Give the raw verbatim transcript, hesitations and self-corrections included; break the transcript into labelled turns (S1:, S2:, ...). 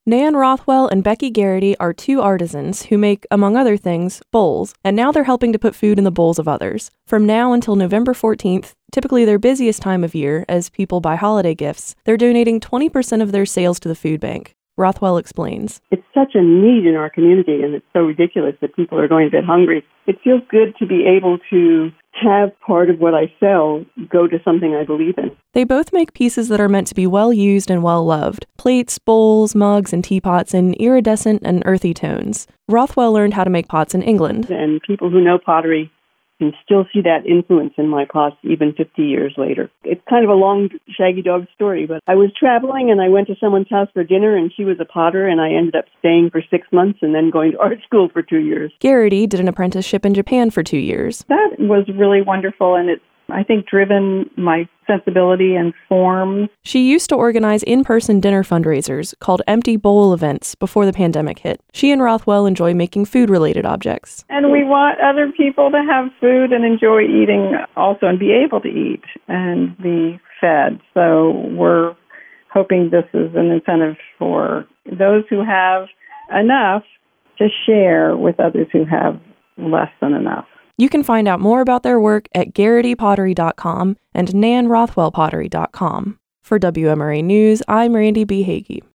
S1: Nan Rothwell and Becky Garrity are two artisans who make, among other things, bowls, and now they're helping to put food in the bowls of others. From now until November fourteenth, typically their busiest time of year as people buy holiday gifts, they're donating twenty percent of their sales to the food bank. Rothwell explains.
S2: It's such a need in our community, and it's so ridiculous that people are going to bed hungry. It feels good to be able to have part of what I sell go to something I believe in.
S1: They both make pieces that are meant to be well used and well loved. Plates, bowls, mugs, and teapots in iridescent and earthy tones. Rothwell learned how to make pots in England.
S2: And people who know pottery can still see that influence in my pots even fifty years later. It's kind of a long, shaggy dog story, but I was traveling and I went to someone's house for dinner and she was a potter and I ended up staying for six months and then going to art school for two years.
S1: Garrity did an apprenticeship in Japan for two years.
S3: That was really wonderful, and it's, I think, driven my sensibility and form.
S1: She used to organize in-person dinner fundraisers called empty bowl events before the pandemic hit. She and Rothwell enjoy making food-related objects.
S3: And we want other people to have food and enjoy eating also and be able to eat and be fed. So we're hoping this is an incentive for those who have enough to share with others who have less than enough.
S1: You can find out more about their work at garrity pottery dot com and nan rothwell pottery dot com. For W M R A News, I'm Randy B. Hagee.